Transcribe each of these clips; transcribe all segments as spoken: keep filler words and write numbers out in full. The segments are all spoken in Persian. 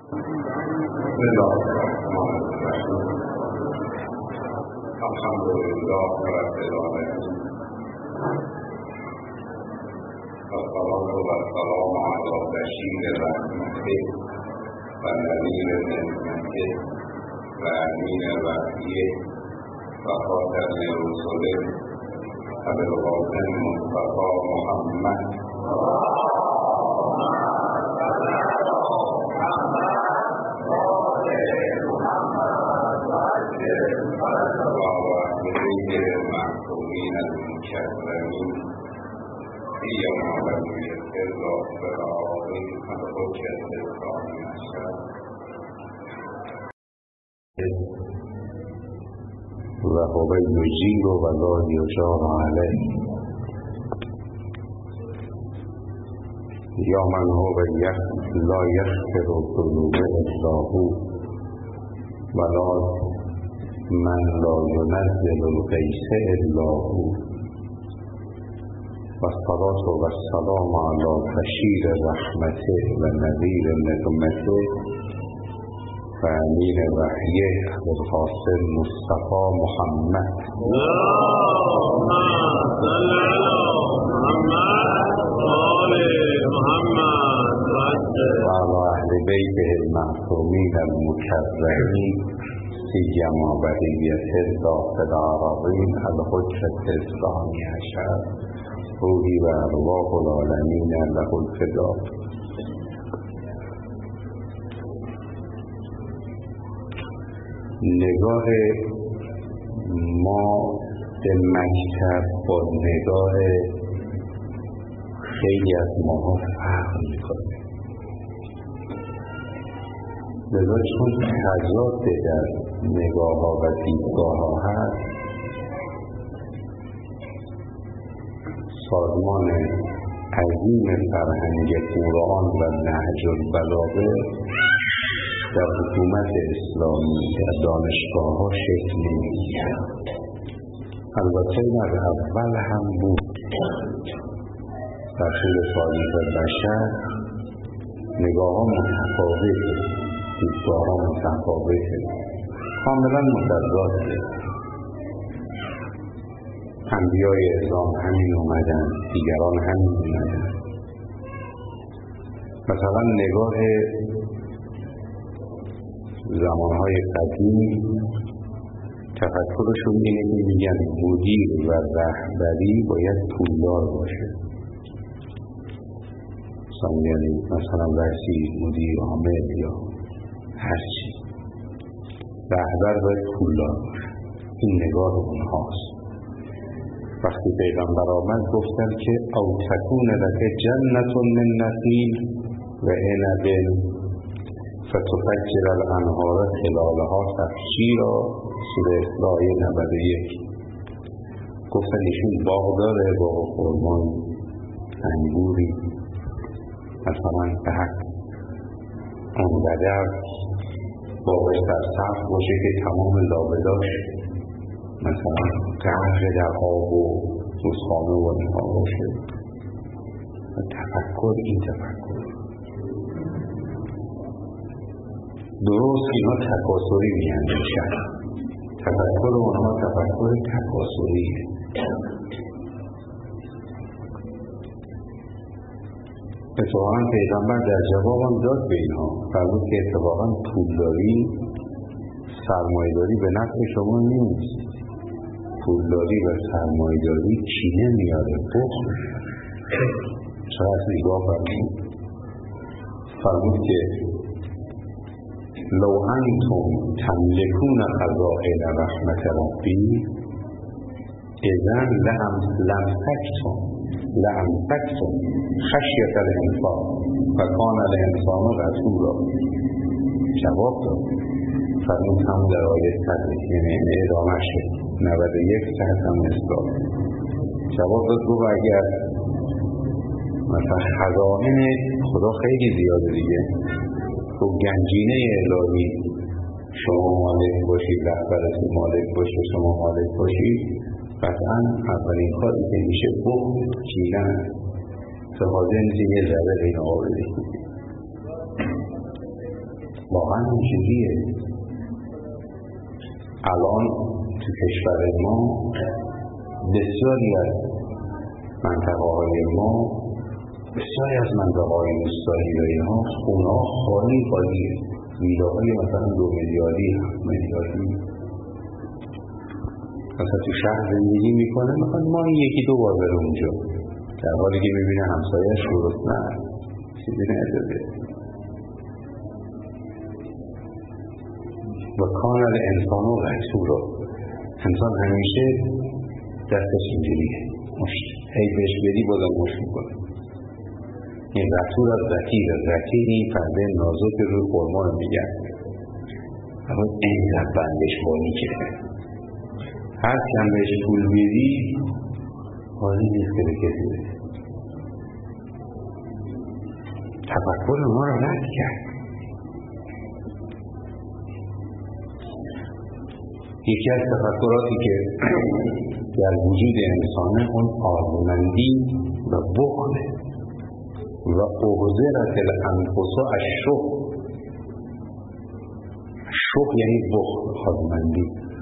بسم الله الرحمن الرحیم. الحمدلله رب العالمین. والصلاة والسلام علی بشیر رحمته و نذیر نعمته و امین وحیه و خاتم رسله ابوالقاسم مصطفی محمد المعصومين المكرمين في يوم ولية الله العظيم الحجة القائمة وهو يجير ولا يجار عليه يا من هو لا يغفر الذنوب إلا هو ولا من لا ينزل الغيث إلا هو والصلاة والسلام على بشير رحمته ونذير نقمته وأمين وحيه والقاسم مصطفى محمد اللهم صل على محمد وعلى أهل بيته المعصومين المكرمين سيما بقية الضعف العربين الحجة الثاني عشر روحي وأرواح العالمين له الفداء. نگاه ما به مکتب با نگاه خیلی از ماها فرق میکنه. لذا چون تضاد در نگاه ها و دیدگاه ها هست، سازمان عظیم فرهنگ قرآن و نهج البلاغه در حکومت اسلامی در دانشگاه ها شکل نمیگیرد. البته این از اول هم بود. در طول تاریخ بشر نگاه ها متفاوته، دیدگاه ها متفاوته، کاملا متضاده. انبیای اسلام همین اومدن، دیگران همین اومدن. مثلا نگاه زمانهای قدیم تفکرشون اینه که میگن مدیر و رهبری باید پولدار باشه. یعنی مثلا وزیر، مدیر عامل یا هر چی، رهبر باید پولدار باشه. این نگاه اونهاست. وقتی پیغمبر آمد گفتن که او تکون لک جنت من نخیل و عنب فتفجر الانهار خلالها تفجیرا، سوره اسراء نود و یک. گفتن ایشون باغ داره، باغ خرما، انگوری، مثلا به حق اونقدر باغش در سقف باشه که تمام لابداش مثلا غرق در آب و رودخانه و اینها باشه. تفکر این تفکر درست اینا تکاسری میگن میشن. تفکر اونها تفکر تکاسریه. اتفاقا پیغمبر در جوابم داد به اینها، فرمود که اتفاقا پولداری، سرمایه‌داری به نفع شما نیست. پولداری و سرمایه‌داری کینه میاره، بخل. چقدر نگاه فرمود فرمود که لو انتم تملكون خزائن رحمت ربی اذن لامسکتم لامسکتم خشیة الانفاق و کان الانسان رسولا. جواب داد. فرمود هم در آیه صد، یعنی ادامه شد نود و یک صد هم اصلاح. جواب داد گفت اگر مثلا خزائن خدا خیلی زیاده دیگه، تو گنجینه الهی شما مالک باشید، رهبرتون مالک باشه، شما مالک باشید، قطعا اولین کاری که میشه بخل، کینه، تو حاضر نیست یه ذره بین آوردی. واقعا اینجوریه. الان تو کشور ما بسیاری از منطقه های ما بسیاری از منطقه های روستایی ها خونه ها خالی خالیه، ویلا های مثلا دو میلیاردی هفت میلیاردی. مثلا تو شهر زندگی میکنه، مثلا ما یکی دو بار بره اونجا، در حالی که میبینه همسایه‌اش گرسنه چیزی نداره. و کانال انسان و رسول، انسان همیشه دستش اینجوریه، هی بهش بدی بازم مش میکنه. این رسول از رکیب، از رکیب این پرده نازک روی خرما رو میگن، اما اینقدر بندش بانی که هر کم بهش پول بیدی حالی نیست که به کسی بده. تفکر ما رو رد کرد. یکی از تفکراتی که در وجود انسانه اون آرزومندی و بخل و احضرت الانفس الشح. شح یعنی بخل، آرزومندی.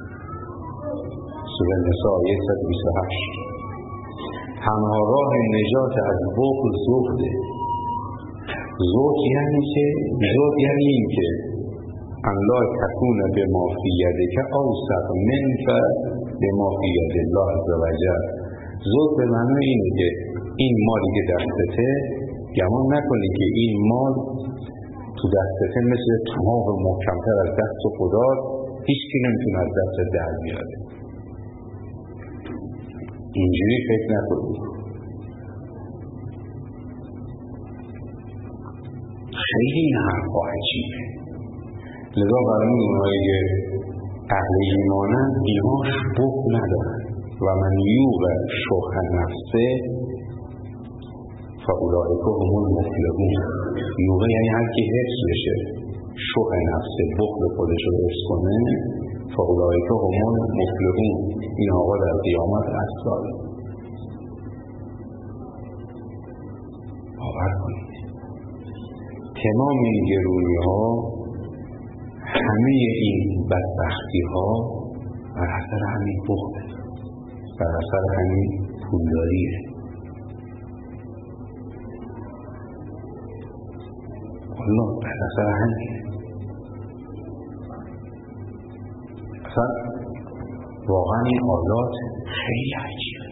سوره نساء آیه صد و بیست و هشت. تنها راه نجات از بخل زهده. زهد یعنی که زهد یعنی این که ان لا تکون به ما فی یدک اوسع منک به ما فی ید الله عز و جل. زهد به معنی اینه که این مالی که دستته گمان نکنی که این مال تو دستته مثل تمام محکمتر از دست خدا، هیچ کی نمیتونه از دست در بیاره. اینجوری فکر نکنی. خیلی این حرفا عجیبه. لذا برای اونهایی که اهل ایمانن اینها شبه ندارن و من یوق شح نفسه فاولئک هم المفلحون. یوغه یعنی هر کی حفظ بشه شح نفسه، بخل خودش رو حفظ کنه، فاولئک هم المفلحون، این آقا در قیامت اصلا باور کنید. تمام این گرونی ها، همه این بدبختی ها بر اثر همین بخله، بر اثر همین پولداریه. والله بر اثر همین. اصلا واقعا این آیات خیلی عجیبه.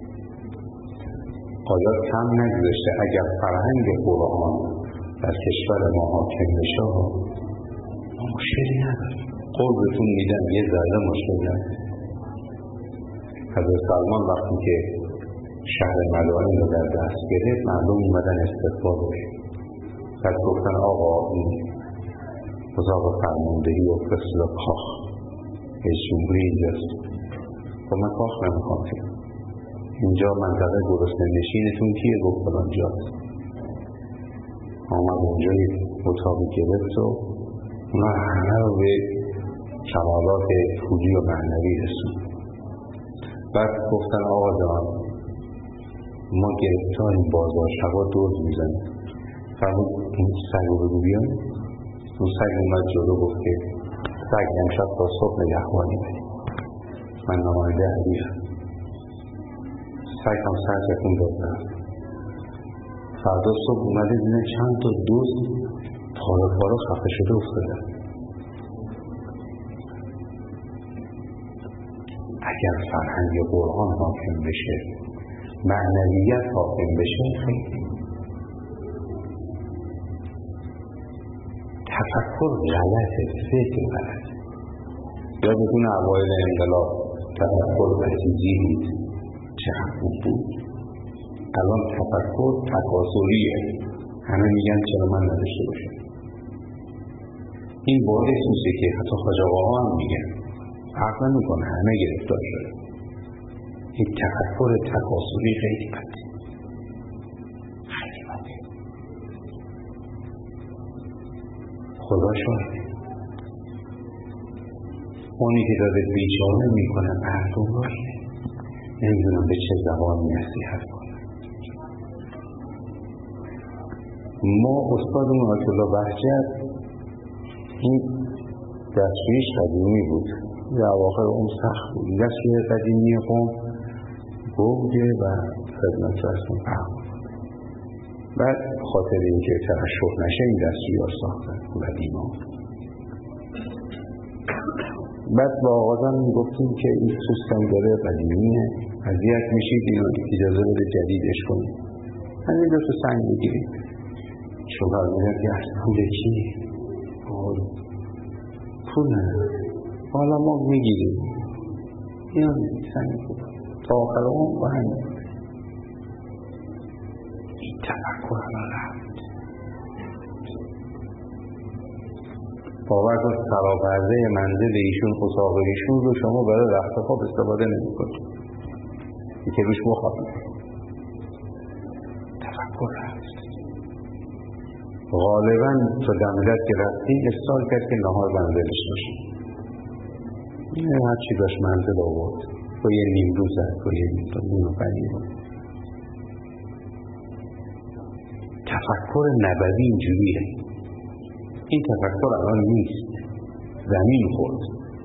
آیات کم نگذاشته اگر فرهنگ قرآن در کشور ما حاکم بشه ما مشکلی نداریم. قربتون میدم یه ذره مشکل نداریم. حضرت سلمان وقتی که شهر مدائن رو در دست گرفت، مردم اومدن استقبال بشه. بعد گفتن آقا این اتاق فرماندهی و فصل کاخ رئیس جمهوری اینجاست. خب من کاخ نمیخوام که اینجا منطقه گرسنه نشینتون کیه؟ گفت فلان جاست. آمد اونجا یک اتاقی گرفت و اونا همه رو به کمالات پولی و معنوی رسون. بعد گفتن آقا جان ما گرفتاریم بازار شبا دوز میزنیم، فرمود این سگ رو بگو بیان. اون سگ اومد جلو گفت که سگ امشب تا صبح نگهبانی بریم، من نماینده علیرم. سگ هم سر تکون داد. فردا صبح اومده دیدن چند تا دوز پارا پارا خفه شده افتاده. اگر فرهنگ قرآن حاکم بشه، معنویت حاکم بشه، خیلی تفکر غلطه، فکر غلطه. یادتون اوایل انقلاب تفکر بسیجی بود، چقدر خوب بود. الان تفکر تکاسلیه، همه میگن چرا من نداشته باشم. این باعث میشه که حتی حاج آقاها هم میگن فرق نمیکنه، همه گرفتار شده. این تفکر تکاسلی خیلی بده، خیلی بده. خدا شاهده اونی که داره بیچاره میکنه مردم رو نمیدونم به چه زبانی نصیحت کنه. ما استادمون آیت الله بهجت این دستشویش قدیمی بود، در اواخر اون سخت بود. دستشوی قدیمی قوم گوگه و خدمت رسون پهم. بعد خاطر اینکه ترشح نشه این دستشوی ها ساختن قدیما. بعد با آقازم میگفتیم که این سوستم داره قدیمیه، اذیت میشید، اینو اجازه بده جدیدش کنید، از این دو تا سنگ بگیرید. شوهر میگه که از پول چی؟ پول نه، حالا ما میگیریم، اینو سنگ بود تا آخر اون با همین. این تفکر همه رفت. باور کن سراپرده منزل ایشون، اتاق ایشون رو شما برای رخت خواب استفاده نمی کنید که روش بخوابید. تفکر رفت. غالبا تو دمدت که رفتی استال کرد که نهار منزلش باشه. این هر چی داشت منزل آورد، تو یه نیم روز زد، تو یه نیم روز زد. تفکر نبوی اینجوریه. این تفکر الان نیست، زمین خورد.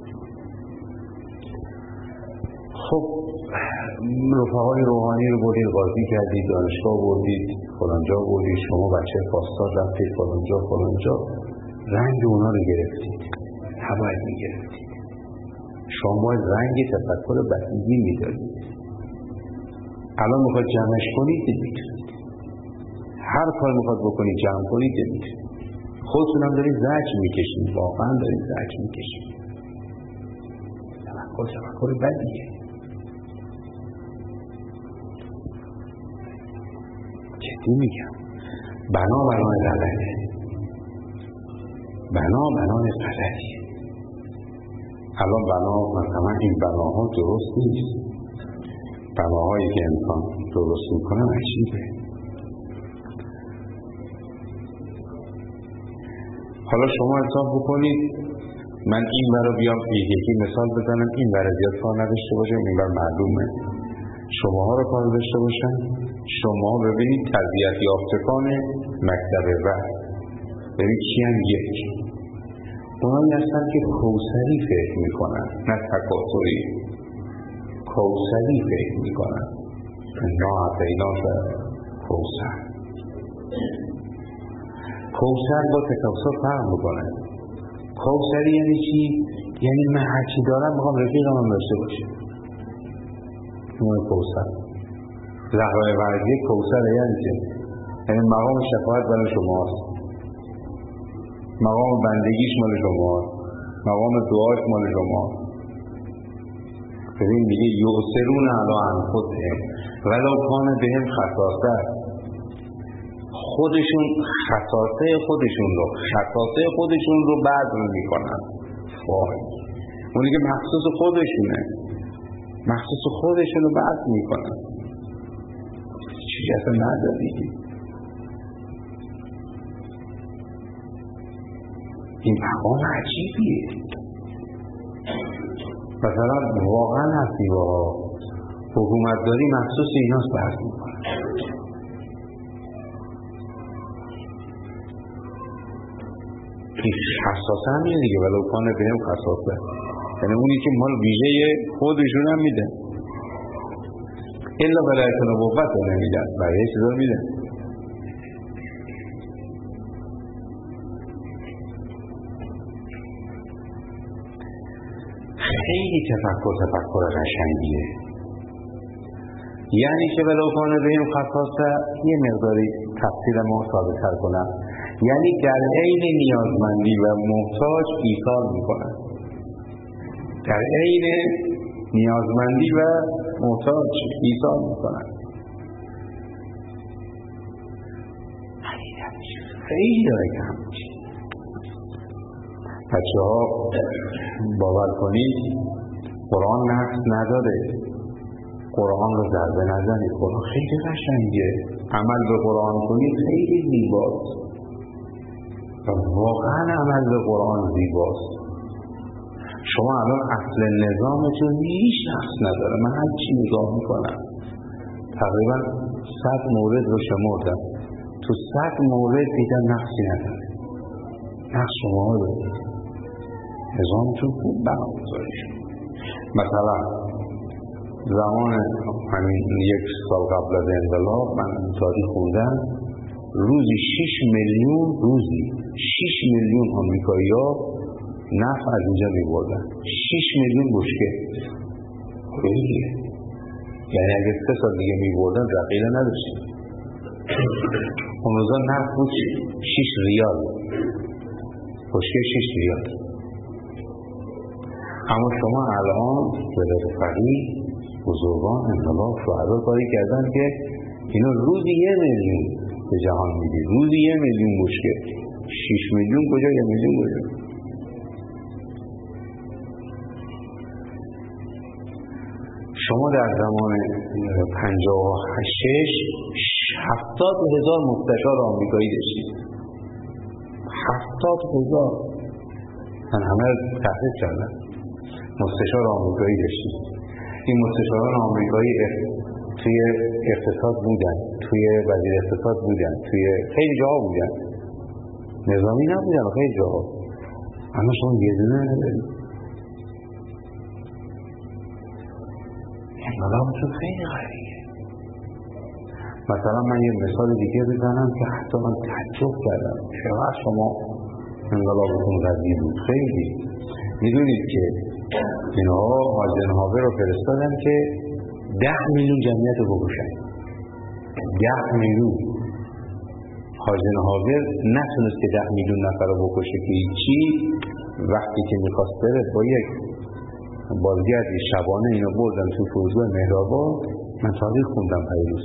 خب رفقای روحانی رو بردید، قاضی کردید، دانشگاه بردید، فلانجا بردید، شما بچه پاسدار رفتید فلانجا فلانجا، رنگ اونا رو گرفتید، نباید میگرفتید. شما باید رنگ تفکر بسیجی میدارید. الان میخواد جمعش کنید نمیتونید، هر کار میخواد بکنید جمع کنید نمیتونید. خودتون هم دارید زجر میکشید، واقعا دارید زجر میکشید. تفکر تفکر بدیه. جدی میگم، بنا بنای غلطه، بنا بنای غلطیه. الان بنا مثلا این بناها درست نیست، بناهایی که انسان درست میکنه عجیبه. حالا شما حساب بکنید، من این برای بیام یکی مثال بزنم، این برای زیاد کار نداشته باشم، این برای معلومه شماها رو کار داشته باشن. شما ببینید تربیت یافتگان مکتب وحی، ببینید چی هم یک اونایی هستن که کوثری فکر میکنن، نه تکاثری، کوثری فکر میکنن. انا اعطیناک کوثر. کوثر با تکاثر فرق میکنه. کوثری یعنی چی؟ یعنی من هرچی دارم میخوام رفیقم هم داشته باشه. اون کوثر. زهرای ورزی کوثر یعنی چی؟ یعنی مقام شفاعت برای شماست، مقام بندگیش مال شماست، مقام دعاش مال شماست. ببین میگه یؤثرون علی انفسهم ولو کان بهم خصاصه، خودشون خصاصه خودشون رو خصاصه خودشون رو بذل میکنن. وای، اونی که مخصوص خودشونه، مخصوص خودشون رو بذل میکنن. چیزی اصلا نداری. این مقام عجیبیه. مثلا واقعا هستی با حکومتداری مخصوص ایناست بحث میکنه. این خصاصه هم میده دیگه، ولو کان بهم خصاصه، یعنی اونی که مال ویژه خودشون هم میده. الا ولایت نبوت رو نمیدن، بقیه چیزا رو میدن. خیلی تفکر تفکر قشنگیه. یعنی که ولو کان بهم خصاصه، یه مقداری تفسیر ما ساده‌تر کنم، یعنی در عین نیازمندی و محتاج ایثار میکنن. در عین نیازمندی و محتاج ایثار میکنن. خیلی داره کم میشه. بچه ها باور کنید قرآن نقص نداره، قرآن رو ضربه نزنید، قرآن خیلی قشنگه، عمل به قرآن کنید خیلی زیباست، واقعا عمل به قرآن زیباست. شما الان اصل نظامتون هیچ نقص نداره. من هر چی نگاه میکنم تقریبا صد مورد رو شمردم، تو صد مورد دیدم نقصی نداره. نقش شما رو دارید، نظامتون خوب برنامه‌ریزی شد. مثلا زمان همین یک سال قبل از انقلاب من تاریخ خوندم، روزی شش میلیون روزی شش میلیون آمریکایی‌ها نفت از اینجا می‌بردن. شش میلیون بشکه. خیلیه. یعنی اگه سه سال دیگه می‌بردن ذخیره نداشتیم. اون روزا نفت بود شش ریال. بشکه شش ریال. اما شما الان ولایت فقیه، بزرگان، انقلاب، شهدا کاری کردن که اینا روزی یه میلیون به جهان میدید. روزی یه میلیون بشکه. شش میلیون کجا، یه میلیون کجا؟ شما در زمان پنجاه و شش هفتاد هزار مستشار آمریکایی داشتید. هفتاد هزار. من همه رو تحقیق کردم. مستشار آمریکایی داشتید. این مستشاران آمریکایی توی اقتصاد بودن، توی وزیر اقتصاد بودن، توی خیلی جاها بودن. نظامی نبودن خیلی جاها. اما شما یه دونه ندارید. انقلابتون خیلی غریبه. مثلا من یه مثال دیگه بزنم که حتی من تعجب کردم چقدر شما انقلابتون قوی بود. خیلی میدونید که اینها آیزنهاور رو فرستادن که ده میلیون جمعیت رو بکشن. ده میلیون. آیزنهاور نتونست که ده میلیون نفر رو بکشه که چی. وقتی که میخواست بره با یک بازگردی شبانه اینو بردن تو فرودگاه مهرآباد. من تاریخ خوندم پیروز.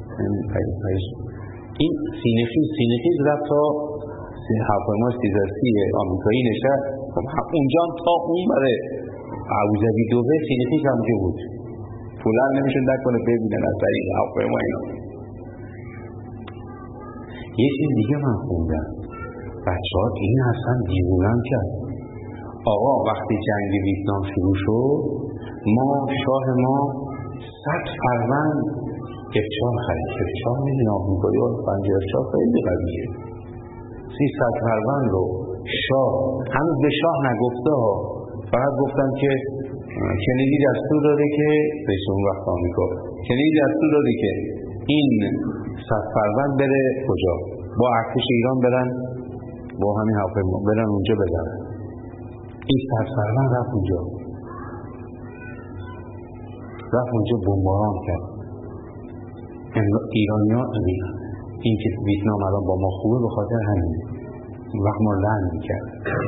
این سینه‌خیز سینه‌خیز رفت تا هواپیما سیزده سی آمریکایی نشست. اونجا تا اون بره ابوظبی دوبه سینه‌خیز همونجا بود. پولر نمیشون نکنه ببینن از طریق هواپیما اینا. یه چیز دیگه من خوندم، بچه ها این اصلا دیوونم کرد. آقا وقتی جنگ ویتنام شروع شد، ما شاه ما صد فروند اف چهار خرید. اف چهار میدین آمریکایی ها پنجاه اف چهار خیلی قویه. سیصد فروند رو شاه هنوز به شاه نگفته ها، فقط گفتن که کندی دستور داده که رئیس جمهور وقت آمریکا کندی دستور داده که این صد فروند بره کجا، با ارتش ایران برن، با همین هواپیما برن اونجا بزنن. این صد فروند رفت اونجا رفت اونجا بمباران کرد. ایرانی ها این که ویتنام الان با ما خوبه به خاطر همین وقت ما لعن میکرد.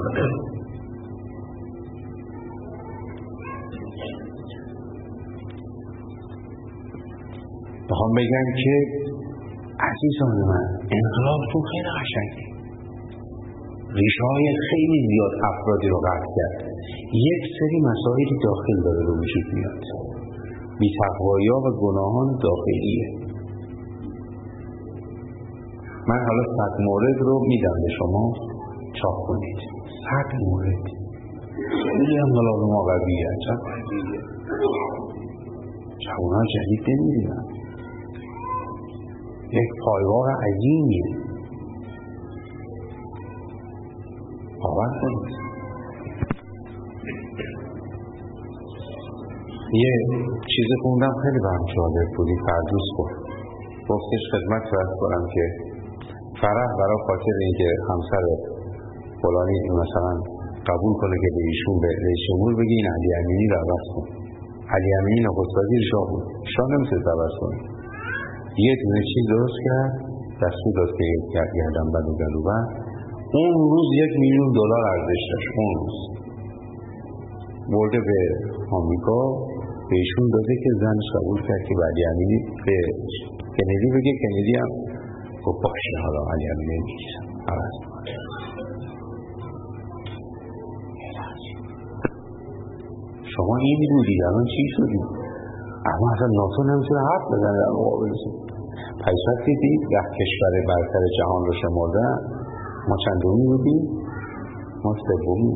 بخوام بگم که عزیزان من انقلابتون خیلی قشنگه. ریشه های خیلی زیاد افرادی رو قطع کرد. یک سری مسائل داخل داره رو وجود میاد. بی‌تقوایی‌ها و گناهان داخلیه. من حالا صد مورد رو میدم به شما چاپ کنید. صد مورد. خیلی انقلاب ما قویه. چه قویه. جوان‌ها جدید نمی‌بینن. یک پایگاه عظیمیه. باور کنید. یه چیزی خوندم خیلی برام جالب بود. فردوس گفت. گفتش خدمت فرض کنم که فرح برای خاطر اینکه همسر فلانی مثلا قبول کنه که به ایشون به رئیس جمهور بگه این علی امینی رو عوض کن. علی امینی نخست وزیر شاه بود. شاه نمیتونه عوض کنه. یه دونه چیز درست کرد، دستور داد که گردن بند و گلو بند. اون روز یک میلیون دلار ارزش داشت. اون روز برده به آمریکا، به ایشون داده که زنش قبول کرد که علی امینی به کندی بگه. کندی هم گفت باشه حالا علی امینی میگیرم عوض کنه. شما این میدونید الان چی شدید؟ اما اصلا ناتو نمیتونه حرف بزنه در مقابلشون. پیشت دیدید ده کشور برتر جهان رو شمردن، ما چندمی بودیم؟ ما سومی.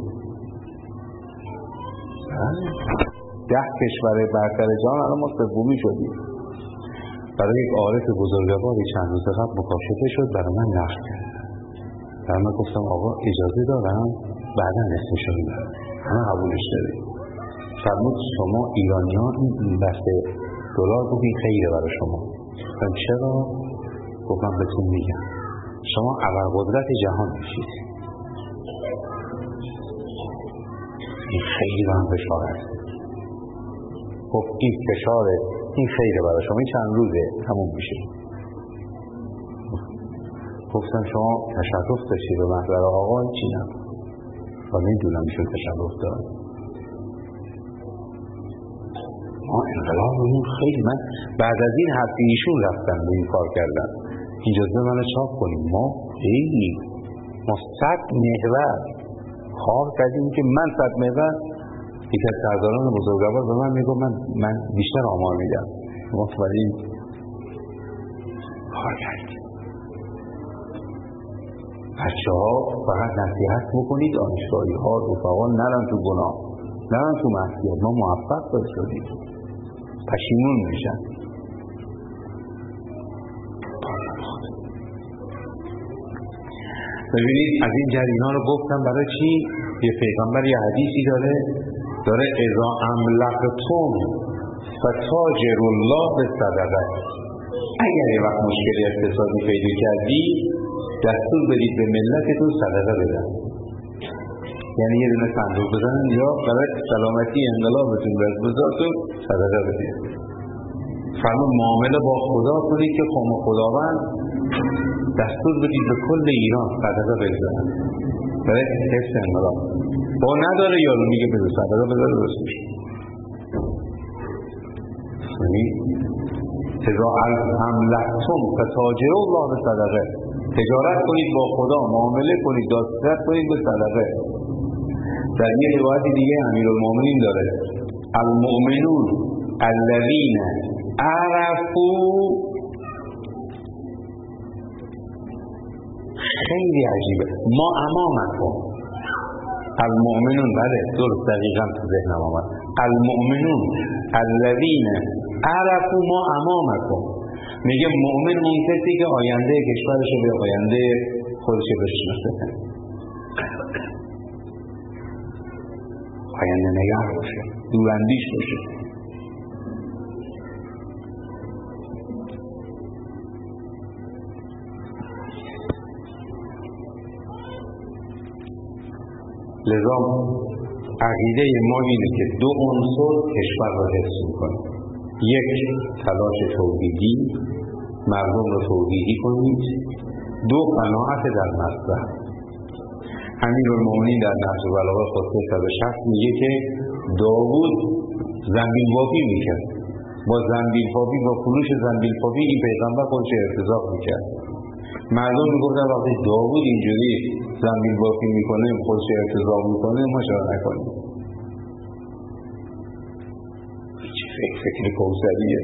ده کشور برتر جهان الان ما سومی شدیم. برای یک عارف بزرگواری چند روز قبل مکاشفه شد، برای من نقل کرد. و من گفتم آقا اجازه دارم بعدا اسمشو میبرم. همه قبولش داره. فرمود شما ایرانی ها این بسته دلار بگید خیره برای شما. گفتم چرا؟ گفتم بهتون میگم شما ابرقدرت جهان میشید. این خیلی به هم فشار هست. گفت این فشاره، این خیره برای شما، این چند روزه تموم میشه. گفتم شما تشرف داشتید به محضر آقا چی نه؟ و میدونم ایشون تشرف دارد. ما انقلاب رو خیلی من بعد از این حرفی ایشون رفتن به این کار کردن اجازه منو چاپ کنیم. ما خیلی ما صد محور کار کردیم که من صد محور یکی از سرداران بزرگوار به من میگو من من بیشتر آمار میدم. ما ولی کار کردیم. بچه ها فقط نصیحت بکنید دانشگاهی ها رفقا نرن تو گناه، نرن تو معصیت. ما موفق دار شدیم، پشیمون میشن. ببینید از این جریان رو گفتم برای چی؟ یه پیغمبر یه حدیثی داره داره اذا املقتم فتاجر الله به صدقه. اگر یه وقت مشکلی اقتصادی پیدا کردی دستور بدید به ملتتون صدقه بدن. یعنی یه دونه صندوق بزنن یا برای سلامتی انقلابتون و اقتصادتون صدقه بدید. فرمود معامله با خدا کنید که قوم خداوند دستور بدید به کل ایران صدقه بزنن برای حفظ انقلاب. با نداره یارو میگه بده صدقه بده درست میشه. یعنی اذا املقتم فتاجر الله به صدقه، تجارت کنید با خدا، معامله کنید، دسترس کنید به صدقه. در یه روایت دیگه امیرالمومنین داره المؤمنون الذین عرفوا، خیلی عجیبه، ما امامکم المؤمنون، بله درست دقیقا تو ذهنم آمد، المؤمنون الذین عرفوا ما امامکم. میگه مؤمن اون کسی که آینده کشورش رو به آینده خودش بشناسه، آینده نگاه باشه، دوراندیش باشه. لذا عقیده ما اینه که دو عنصر کشور را حفظ میکنه. یک، تلاش توحیدی، مردم رو توحیدی کنید. دو، قناعت در مصرف. امیرالمومنین در نهج البلاغه خطبه صد و شصت میگه که داوود زنبیل بافی میکرد، با زنبیل بافی با فروش زنبیل بافی این پیغمبر خودش ارتزاق میکرد. مردم میگفتن وقتی داوود اینجوری زنبیل بافی میکنه خودش ارتزاق میکنه ما چرا نکنیم؟ چه فکر فکر کوثریه.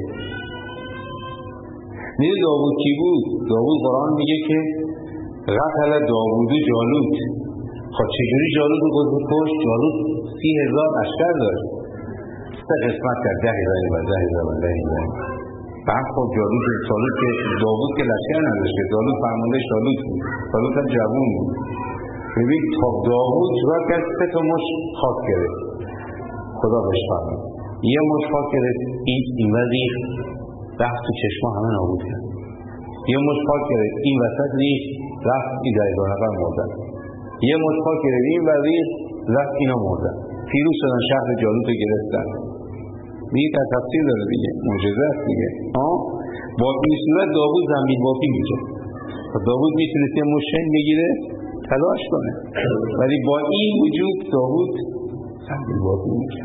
میگه داوود کی بود؟ داوود قرآن میگه که قتل داوود و جالوت. خب چجوری جالوت رو کشت؟ جالوت سی هزار لشکر داشت، سه قسمت کرد، ده هزار و ده هزار و ده هزار. بعد خب جالوت جالوت که داوود که لشکر نداشت که جالوت فرمانده جالوت بود، جالوت هم جوون بود. ببین تا داوود چرا که سه تا مش خاک گرفت، خدا بهش فرمود یه مش خاک گرفت، این این وزیر رفت تو چشما همه نابود کرد. یه مش خاک گرفت این وسط ریخت رفت این در هزار نفر مردن. یه مش خاک گرفت این وزیر رفت اینا مردن. پیروز شدن، شهر جالوت رو گرفتن. میگه در تفسیر داره دیگه، معجزه است دیگه. ها با این صورت داوود زنبیل بافی میشه. داوود میتونست یه مشن بگیره تلاش کنه، ولی با این وجود داوود زنبیل بافی میشه.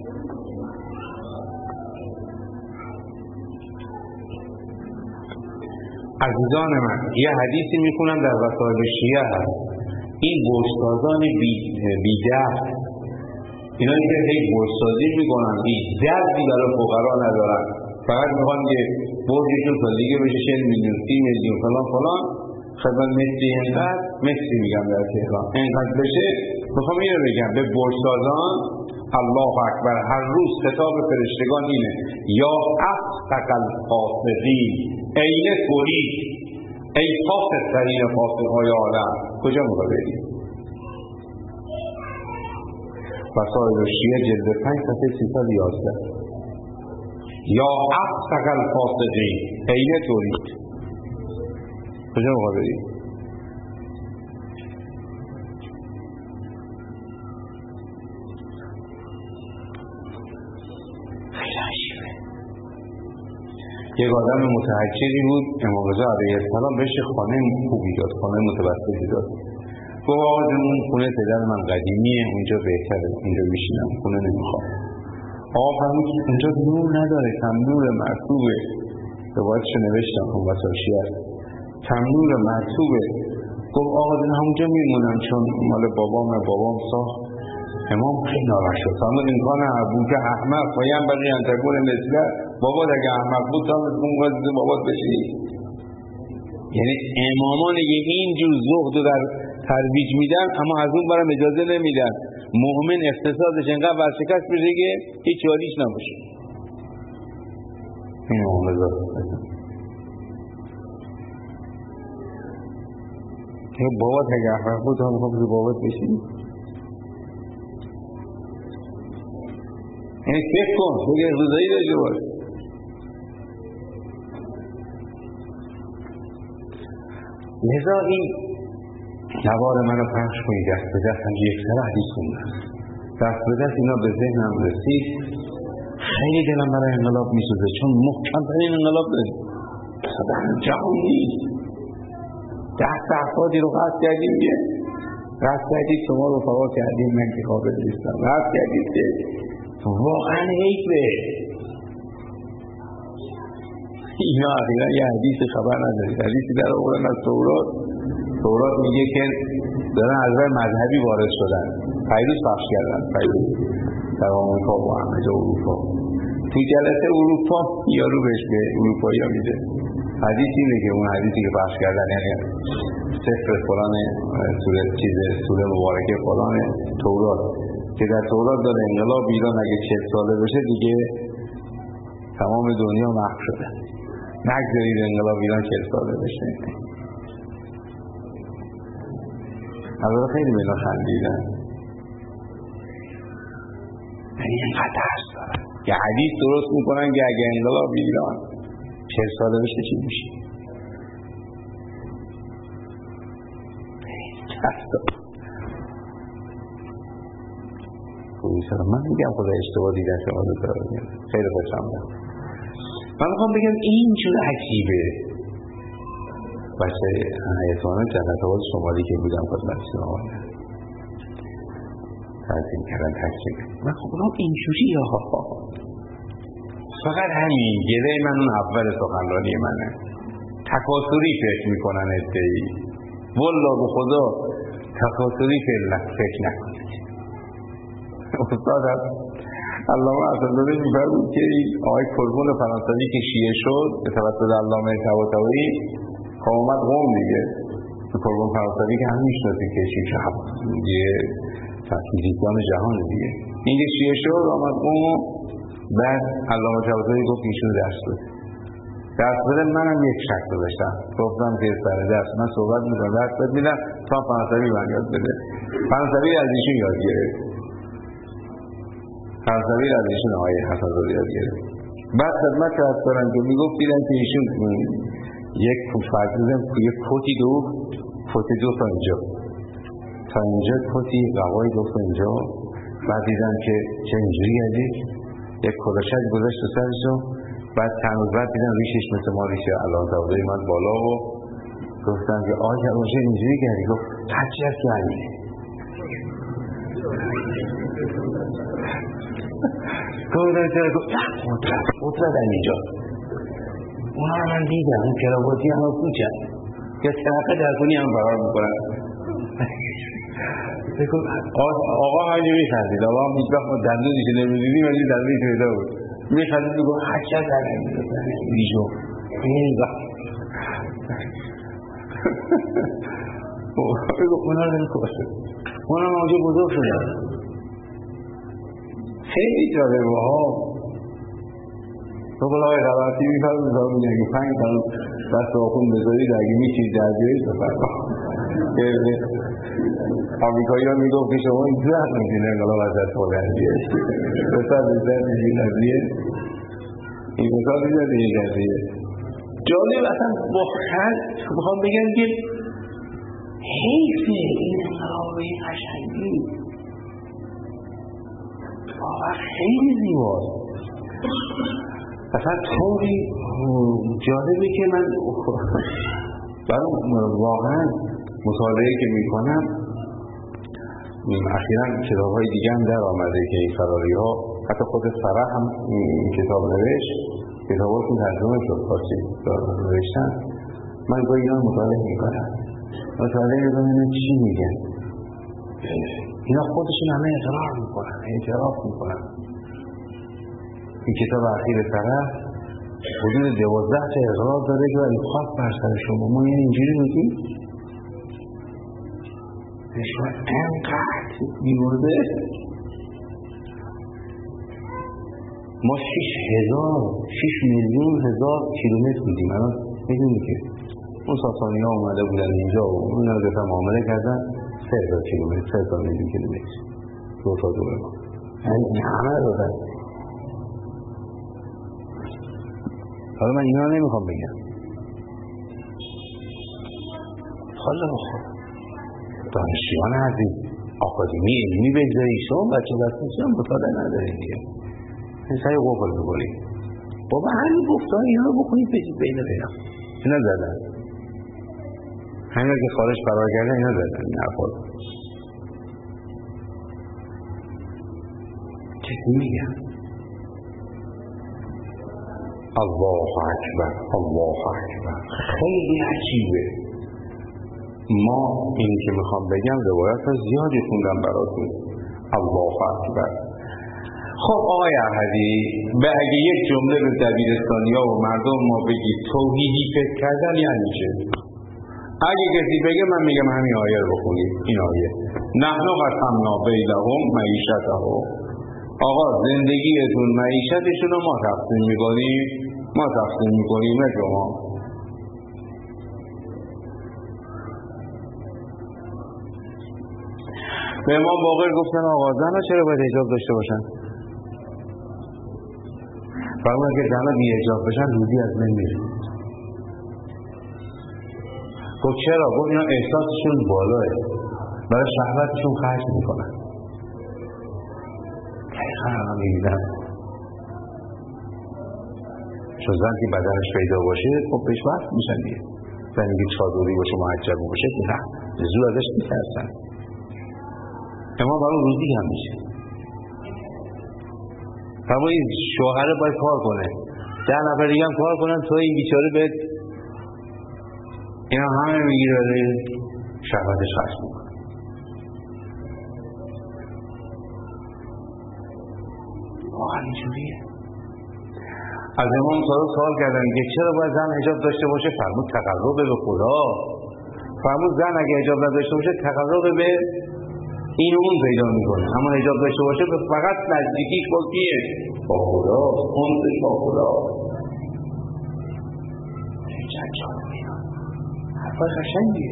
عزیزان من یه حدیثی میخونم در وسائل شیعه هست. این برج‌سازان بی درد، اینایی که هی برج‌سازی میکنن بی دردی برای فقرا ندارن، فقط میخوان که برجشون سالگی بشه چهل میلیون سی میلیون فلان فلان، خدمت مصری اینقدر، مصری میگم در تهران اینقدر بشه. میخوام اینو بگم به برج‌سازان الله اکبر، هر روز خطاب فرشتگان اینه یا افسق الفاسقین، اینه کوری ای فاسق ترین فاسق های عالم، کجا میخوای بری؟ وسائل شیعه جلد پنج صفحه سیصد و یازده. یا افسق الفاسقین عین تولید کجا میخوای بری؟ یک آدم متحجری بود، امام رضا علیه السلام بهش خانه خوبی داد، خانه متوسطی داد. گفت آقا جون خونه پدر من قدیمیه، اونجا بهتره، اونجا میشینم، خونه نمیخوام. آقا فرمود که اونجا نور نداره، تنور مرطوبه. روایتشو نوشتم اون وساشی هست، تنور مرطوبه. گفت آقا جون همونجا میمونم چون مال بابام بابام ساخت. امام خیلی ناراحت شد. فرمود این کان ابوک احمق و ینبغی ان تکون مثله، بابا اگه احمق بود تا اون واسه بابات بشی. یعنی امامان این جور زهد رو در ترویج میدن، اما از اون برام اجازه نمیدن مؤمن اقتصادش انقدر ورشکست بشه که هیچ حالیش نباشه. این امام رضا که بابات اگه احمق بود تا اون بابات بشی. این فکر کن بگه روزایی داشته باش. لذا این نوار منو پخش کنی دست به دست هم یک سر حدیث خوندن، دست به دست اینا به ذهنم رسید. خیلی دلم برای انقلاب میسوزه، چون محکم ترین انقلاب داریم صدر جهان نیست. دست افرادی رو قصد کردیم که قصد کردید شما رو فوا کردیم، من که قابل نیستم، قصد کردید که واقعا حیفه. اینا اخیرا یه حدیث خبر ندارید، حدیثی در آوردن از تورات. تورات میگه که دارن از راه مذهبی وارد شدن، پیروز پخش کردن، پیروز در آمریکا و همه جا اروپا. تو جلسه اروپا یارو بهش به اروپایی ها میده حدیث اینه که اون حدیثی که پخش کردن یعنی سفر فلان سوره چیز سوره مبارکه فلان تورات که در تورات داره انقلاب ایران اگه چهل ساله بشه دیگه تمام دنیا محو شده، نگذارید انقلاب ایران چهل ساله بشه. حضرت خیلی به اینا خندیدن، یعنی اینقدر درس دارن که حدیث درست میکنن که اگه انقلاب ایران چهل ساله بشه چی میشه. من میگم خدا اشتباه دیدن شما دو طرف خیلی خوشم دارم. من میخوام بگم اینجور عجیبه. بچه حیثانه جنت آباد شمالی که بودم خدمت شما ترسیم کردن تکشیم. من خب بگم اینجوری ها فقط همین گره من اون اول سخنرانی منه. تکاثری فکر میکنن ادعی، والله به خدا تکاثری فکر نکنید. استاد هست علامه اسدالله میفرمود که این آقای کلبون فرانسوی که شیعه شد به توسط علامه طباطبایی اومد قم دیگه. کلبون فرانسوی که هم میشناسی که شیعه دیگه فیزیکدان جهان دیگه، این که شیعه شد آمد قم و بعد علامه طباطبایی گفت ایشون درس بده. درس بده منم یک شک داشتم، گفتم که سر درس من صحبت میکنم درس بده میدم تا فرانسوی من یاد بده. فرانسوی از ایشون یاد گرفت، فرانسوی از ایشون آقای حسن رو یاد گرفت. بعد خدمت هست دارن که میگفت دیدن که ایشون یک فرزیدن یک کتی دو کتی دو تا اینجا تا اینجا کتی قوای دو تا اینجا. بعد دیدن که چه اینجوری هدید یک کلاشک گذاشت و سرشو. بعد چند روز بعد دیدن ریشش مثل ما ریشه علامه طباطبایی من بالا و گفتن که آقا جوانشه اینجوری کردی. گفت هرچی هست یعنی گفتن چرا گفت قدرت قدرت هم اینجا اونا هم من دیدم اون کلاواتی هم پوچن که سرقه درکنی هم فرار میکنن. آقا همینی میخندید، آقا هم هیچ وقت ما دندونیش نمیدیدیم ولی دندونی پیدا بود میخندید و گفت هر چند در بیجو این وقت اونا رو نمیکنه اونا هم آنجا بزرگ شدن. خیلی جالبه ها. تو بلای غلطی میفرد میزار میگن پنج سال دست آخون بذارید اگه میچید در جایش بفرد آمریکایی ها میگفت که شما این زهر میدین انقلاب ازت هلندیه بسر بزر میدین قضیه این بسر بزر این قضیه جالب اصلا با خرد بخوام بگم که حیفه این انقلاب این قشنگی واقعا خیلی زیباست اصلا طوری جالبه که من برای واقعا مطالعه که میکنم اخیراً کتاب های دیگه هم در آمده که این فراری ها حتی خود فرح هم این کتاب نوشت کتاب ها که ترجمه شد فارسی نوشتن من با اینا مطالعه میکنم مطالعه میکنم چی میگن اینا خودشون همه اعتراف میکنن اعتراف میکنن این کتاب اخیر فرح حدود دوازده تا اقرار داره که ولی خاک بر سر شما ما این اینجوری میگیم رشوه انقدر میورده ما شش هزار شش میلیون هزار کیلومتر میدیم الان میدونی که اون ساسانی ها اومده بودن اینجا و اون رو معامله کردن سه هزار کیلومتر سه هزار میلیون کیلومتر دو تا دور ما این همه دادن حالا من اینا نمیخوام بگم حالا بخور دانشیان عزیز آکادمی علمی بگذارید شما بچه بسیار هم مطالعه ندارید دیگه این سعی قفل بکنید بابا همین گفتان اینا رو بکنید بجید بینه بینم اینا زدن همین که خارج فرار کرده اینا زدن این افعال چیزی میگم الله اکبر الله اکبر خیلی عجیبه ما این که میخوام بگم روایت ها زیادی خوندم براتون الله اکبر خب آقای احدی به اگه یک جمله به دبیرستانی ها و مردم ما بگید توحیدی فکر کردن یعنی چه اگه کسی بگه من میگم همین آیه رو بخونید این آیه نحن قسمنا بینهم معیشتهم آقا زندگیتون معیشتشون رو ما تقسیم میکنیم ما تقسیم میکنیم نه شما به امام باقر گفتن آقا زن ها چرا باید حجاب داشته باشن فرمودن که زن ها بی حجاب بشن روزی از من میره خب چرا؟ گفت اینا احساسشون بالاه برای شهوتشون خرج میکنن دقیقا هم میدیدن چون زن که بدنش پیدا باشه خب پیش وقت میشن دیگه زنی که چادری باشه محجب باشه که نه زور ازش میترسن اما برای روزی هم میشه فرما این شوهره باید کار کنه ده نفر دیگه هم کار کنن تو این بیچاره بهت اینا همه میگیره شهوتش خرج میکنه واقعا اینجوریه از امام صادق سوال کردن که چرا باید زن حجاب داشته باشه فرمود تقرب به خدا فرمود زن اگه حجاب نداشته باشه تقرب به این اون پیدا میکنه اما حجاب داشته باشه به فقط نزدیکیش با کیه با خدا اونش با خدا چند جانب اینا حرفای قشنگیه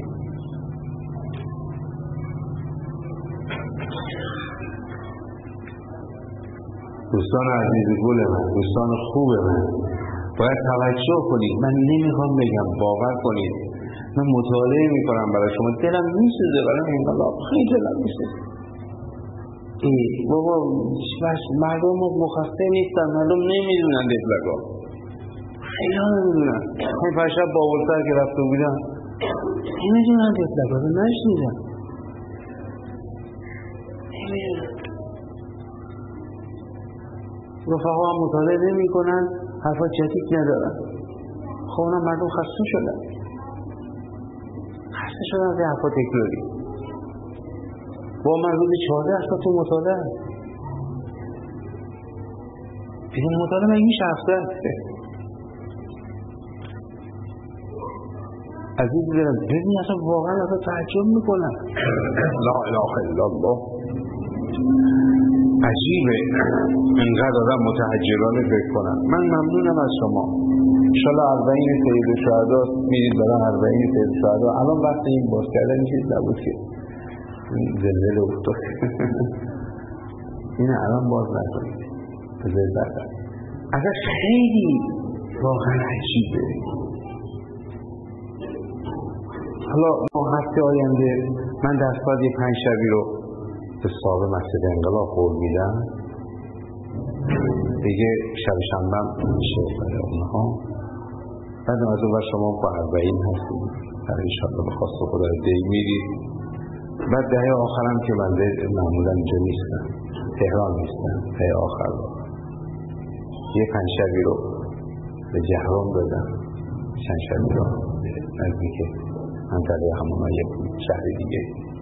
دوستان عزیز گل من دوستان خوب من باید توجه کنید من نمیخوام بگم باور کنید من مطالعه میکنم برای شما دلم میسوزه برای انقلاب خیلی دلم میسوزه ای بابا مردم مخصص نیستن مردم نمیدونن دفلگا خیلی ها نمیدونن این فرشب باولتر که رفته بودن نمیدونن دفلگا رو نشنیدن نمیدونن رفقا هم مطالعه نمی کنن حرفا جدید ندارن خب اونم مردم خسته شدن خسته شدن از حرفا تکراری با من روزی چهارده هفته تو مطالعه دیگه مطالعه من میشه هفته عزیز دارم ببین اصلا واقعا اصلا تعجب میکنم لا اله الا الله عجیبه اینقدر آدم متحجرانه فکر کنم من ممنونم از شما انشالله اربعین سید شهدا میرید برای اربعین سید شهدا الان وقت این باز کردن چیز نبود که زلزله افتاد. این الان باز نکنید زلزله ازش خیلی واقعا عجیبه. حالا ما هفته آینده من در ساعت یه پنج شبی رو به صاحب مسجد انقلاب قول میدم، دیگه شب شنبه میشه برای اونها. بعد از اون بر شما با اربعین هستیم در انشاءالله به خواست خدا دی میرید. بعد دهه آخرم که بنده معمولا اینجا نیستم، تهران نیستم، دهه آخر رو یه پنج شبی رو به جهرم دادم، چند شبی رو نزدیک منطقه همون یک شهر دیگه.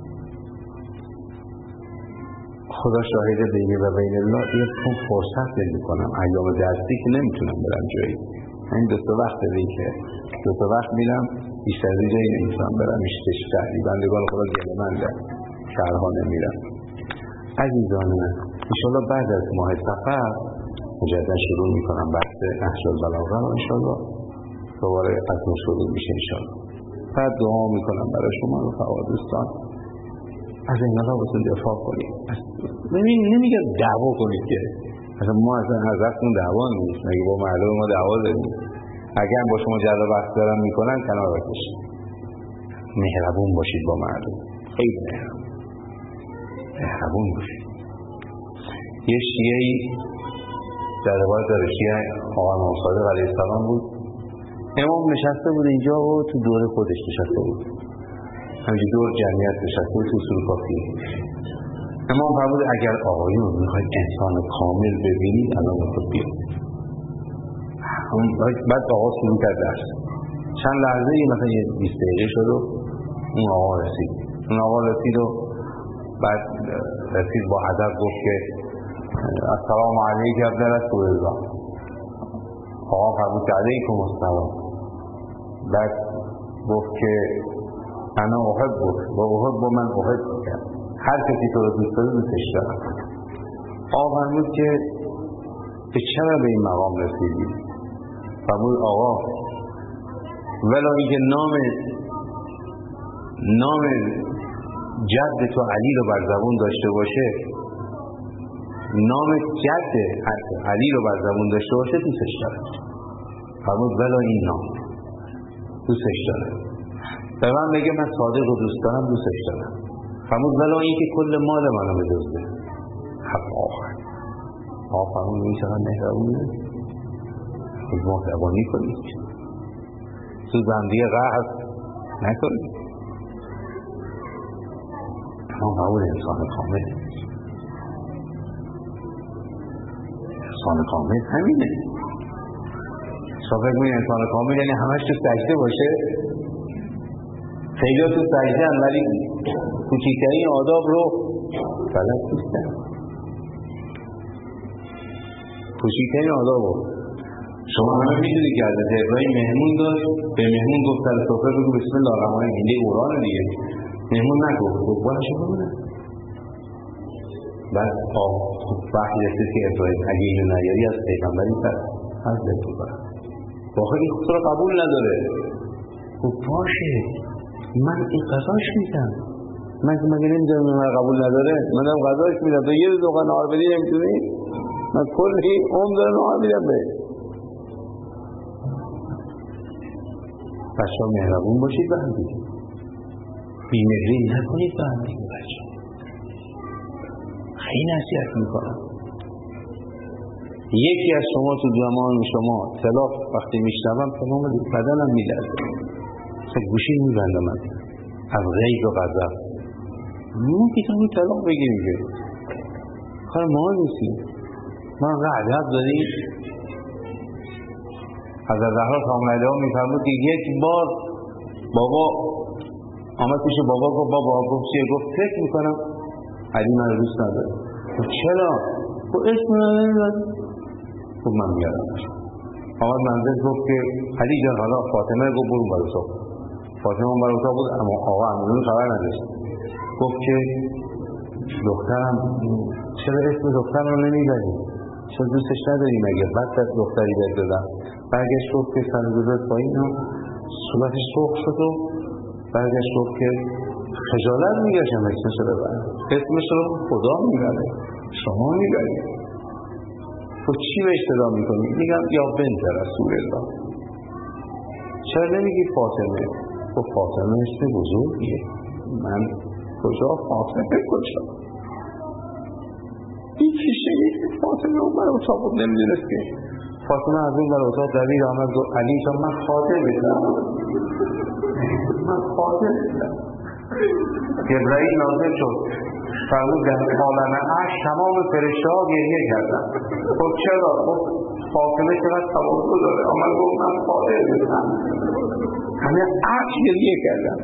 خدا شاهد بینی و بین الله یه چون فرصت نمی کنم ایام درسی که نمیتونم برم جایی. این دو تا وقت دیگه که دو تا وقت میرم بیشتر جایی نمیتونم برم اشتش شهری بندگان خدا گله من در شهرها نمیرم. عزیزان من انشاءالله بعد از ماه سفر مجدد شروع میکنم بحث نهج البلاغه و انشاءالله دوباره از اون شروع میشه انشاءالله. بعد دعا میکنم برای شما و دوستان از انقلاب بسون دفاع کنید. نمیگه دعوا کنید که اصلا ما اصلا حضرتون دعوا نیست، مگه با مردم ما دعوا داریم؟ اگر با شما جلب وقت دارم میکنن کنار بکشید، مهربون باشید با مردم، خیلی مهربون مهربون باشید. یه شیعه‌ای در روایت داره، شیعه آقا امام صادق علیه السلام بود، امام نشسته بود اینجا و تو دور خودش نشسته بود، همینجور دور جمعیت نشسته بود تو اصول کافی. امام فرمود اگر آقایون میخواید انسان کامل ببینید الان خود بیاد. بعد آقا شروع کرد درس، چند لحظه مثلا یه بیست دقیقه شد و اون آقا رسید اون آقا رسید و بعد رسید با ادب گفت که السلام علیک ابن رسول الله. آقا فرمود که علیکم السلام. بعد گفت که انا احبک و احب من احبک، هر کسی تو رو دوست داره دوستش دارم. آقا فرمود که به چرا به این مقام رسیدی؟ فرمود آقا ولی اینکه نام نام جد تو علی رو بر زبون داشته باشه، نام جد علی رو بر زبون داشته باشه دوستش داره. فرمود ولی این نام دوستش داره. به من بگه من صادق رو دوست دارم دوستش دارم. فرمود ولی این که کل مال منو بدزده. حق آخر آقا فرمود این چقدر مهربونه، خود مهربانی کنید، تو بندی قهر نکنید. اما قبول انسان کامل، انسان کامل همینه. شما فکر می‌کنید انسان کامل یعنی همش تو سجده باشه؟ خیلی تو سجده هم ولی کوچکترین آداب رو بلد نیستن. کوچکترین آداب رو شما همه میدونید که حضرت ابراهیم مهمون داشت، به مهمون گفت سر سفره بگو بسم الله الرحمن الرحیم، این قرآن دیگه. مهمون نگفت، گفت باشو بمونه. بعد وحی رسید که ابراهیم اگه اینو نیاری از پیغمبری سر حضرت بکنم. واقعا این خود رو قبول نداره. گفت باشه من این قضاش میدم، من که مگه نمیدونم من قبول نداره، منم قضاش میدم. تو یه روز اوقات نهار بدی نمیتونی؟ من کلی عمر داره نهار میدم به. بچه ها مهربون باشید به هم دیگه، بیمهری نکنید به هم دیگه. بچه خیلی نصیحت میکنم. یکی از شما تو زمان شما طلاق وقتی میشنوم تمام بدنم میلرزه، مثل گوشی میبندم از غیظ و غضب. ما که تو طلاق بگیریم که کار ما نیستیم، ما غضب داریم. حضرت زهرا سلام علیها میفرمود که یک بار بابا آمد پیش بابا گفت بابا گفت چیه؟ گفت فکر میکنم علی من رو دوست نداره. گفت چرا؟ گفت اسم نداره. گفت من میارم. آمد منزل گفت که علی جان حالا فاطمه گفت برون برو صبح. فاطمه اون برو صبح بود اما آقا امیرون خبر نداشت. گفت که دخترم چرا اسم دخترم رو نمیبری؟ چرا دوستش نداری مگه؟ بعد از دختری بهت دادم. برگشت گفت که سر گذاشت پایین هم صورتش سرخ شد و برگشت گفت که خجالت میگشم اسمش رو ببرم، اسمش رو خدا میبره، شما میبرید. تو چی به اشتدا میکنی؟ میگم یا بنت رسول الله. چرا نمیگی فاطمه؟ تو فاطمه اسم بزرگیه، من کجا فاطمه کجا؟ این چی شنید؟ فاطمه اون بر اتاق بود، نمیدونست که فاطمه از اون بر اتاق دوید آمد گفت علی جان من خاطر بکنم، من خاطر بکنم. جبرائیل نازل شد فرمود در عالم عرش تمام فرشته ها گریه کردن. خب چرا؟ خب فاطمه چقدر تواضع داره، آمد گفت من خاطر بکنم، همه عرش گریه کردن.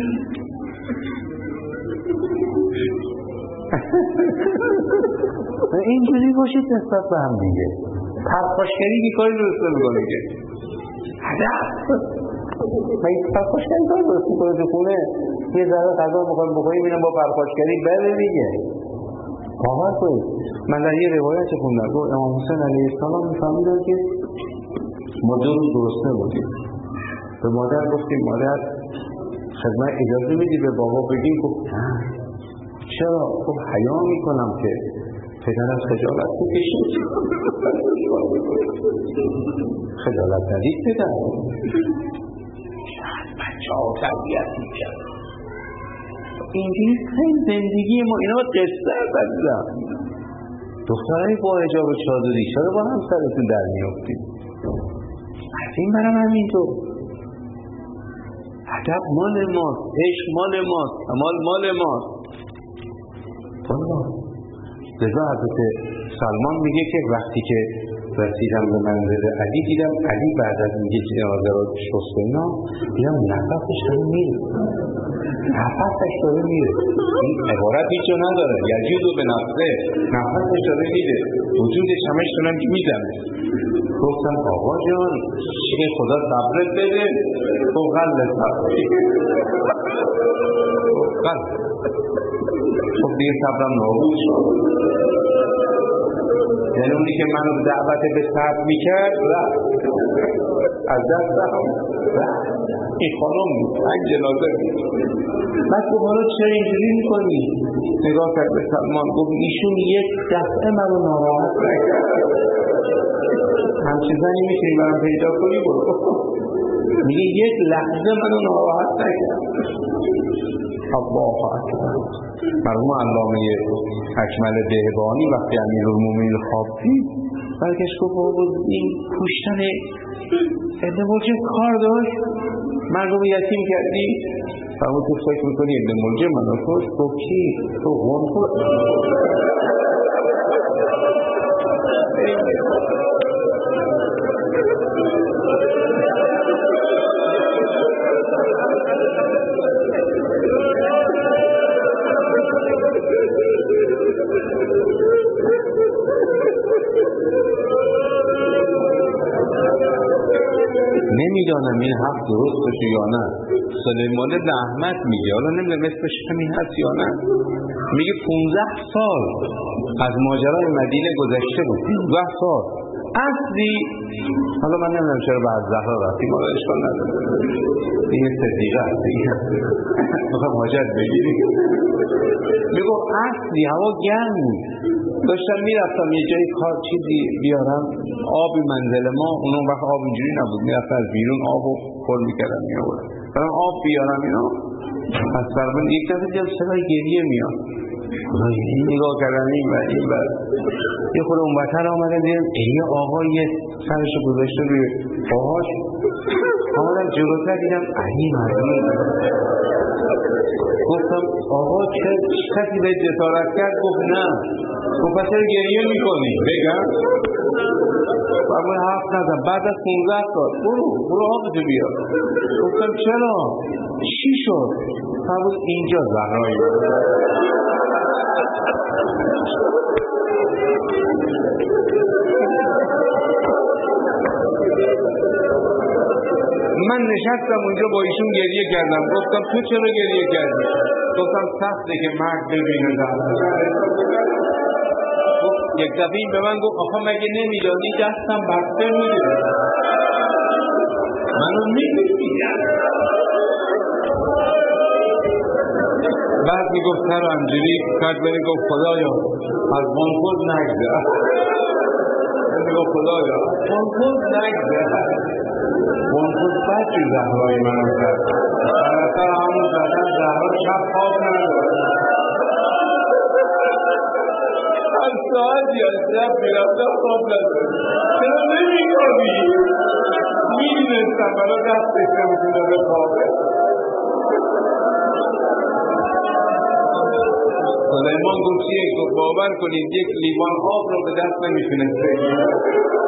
اینجوری باشید نسبت به هم دیگه. پرخاشگری که کاری درست نمی‌کنه که هدف من پرخاشگری کاری درست می‌کنه تو خونه یه ذره غذا می‌خوایم بخوریم اینم با پرخاشگری بله دیگه. باور کنید من در یه روایت خوندم گفت امام حسین علیه السلام می‌فهمیدن که ما دو روز گرسنه بودیم، به مادر گفتیم مادر خدمت اجازه میدی به بابا بگیم؟ گفت نه. چرا؟ خب حیا میکنم که پدر از خجالت بکشید. خجالت ندید پدر، بچه ها تربیت میکرد. اینجوری خیلی زندگی ما اینا با قصه بزدم. دخترهای با حجاب چادری چرا با هم سرتون در میافتید؟ از این برم همینطور. ادب مال ماست، عشق مال ماست، کمال مال ماست. لذا حضرت سلمان میگه که وقتی که رسیدم به منزل علی دیدم علی بعد از اینکه جنازه را شست اینا دیدم نفسش داره میره، نفسش داره میره. این عبارت هیچ جا نداره، یجوز به نفسه، نفسش داره میره، وجودش همش دارم که میزنه. گفتم آقا جان چه خدا صبرت بده. تو قلب صبر قلب خب دیگه صبرم نابود شد. یعنی اونی که منو دعوت به صبر میکرد رفت از دستم رفت. این خانم من جنازه بود. بعد گفت حالا چرا اینجوری میکنی؟ نگاه کرد به سلمان گفت ایشون یک دفعه منو ناراحت نکرد. همچه زنی میتونی برام پیدا کنی؟ برو. میگه یک لحظه منو ناراحت نکرد. الله اکبر. مرحوم علامه اکمل بهبانی وقتی امیرالمومنین خواب دید برگشت گفت بابا این پوشتن ابن ملجم کار داشت، مردم یتیم کردی؟ فرمود تو فکر میکنی ابن ملجم منو کشت؟ تو کی؟ تو غم خود. نمیدانم این حرف درست باشه یا نه. سلیمان بن احمد میگه، حالا نمیدونم اسمش همین هست یا نه، میگه پونزده سال از ماجرای مدینه گذشته بود. پونزده سال اصلی. حالا من نمیدونم چرا بعد زهرا رفتیم، حالا اشکال نداره، این صدیقه هست دیگه میخوام حاجت بگیریم. میگو اصلی هوا گرم بود، داشتم میرفتم یه جایی کار چیزی بیارم آب منزل ما، اون وقت آب اینجوری نبود، میرفتم از بیرون آب رو پر میکردم میآوردم برام آب بیارم اینا. پس برام یک دفعه دیدم صدای گریه میاد، این نگاه کردم این و این و یه خود اون وطن آمدم دیدم یه آقای سرشو گذاشته روی پاهاش، آمدم جلوتر دیدم علی مردمی. گفتم آقا چه کسی به جسارت کرد؟ گفت نه. گفت پس گریه میکنی؟ بگم فرمود حرف نزن. بعد از پونزده سال برو برو آبتو بیار. گفتم چرا؟ چی شد؟ فرمود اینجا زهرایی. من نشستم اونجا با ایشون گریه کردم. گفتم تو چرا گریه کردی؟ گفتم سخته که مرد ببینه زهرایی. یک دفعه این به من گفت آخه مگه نمیدانی دستم بسته بوده؟ منو میدونی؟ بعد میگفت سر همجوری کرد بری گفت خدایا از بانکوز نگذر. میگفت خدایا از بانکوز نگذر. بانکوز بچی زهرای منو کرد. برسر همون زدن زهرا شب خواب ندارد. از ساعتی از شب میرفتم خواب ندارد. چرا نمیگاهی؟ میدونستم برای دستش نمیتونه به خوابه. سلیمان گفت چیه؟ گفت باور کنید یک لیوان آب رو به دست نمیتونه بگیره.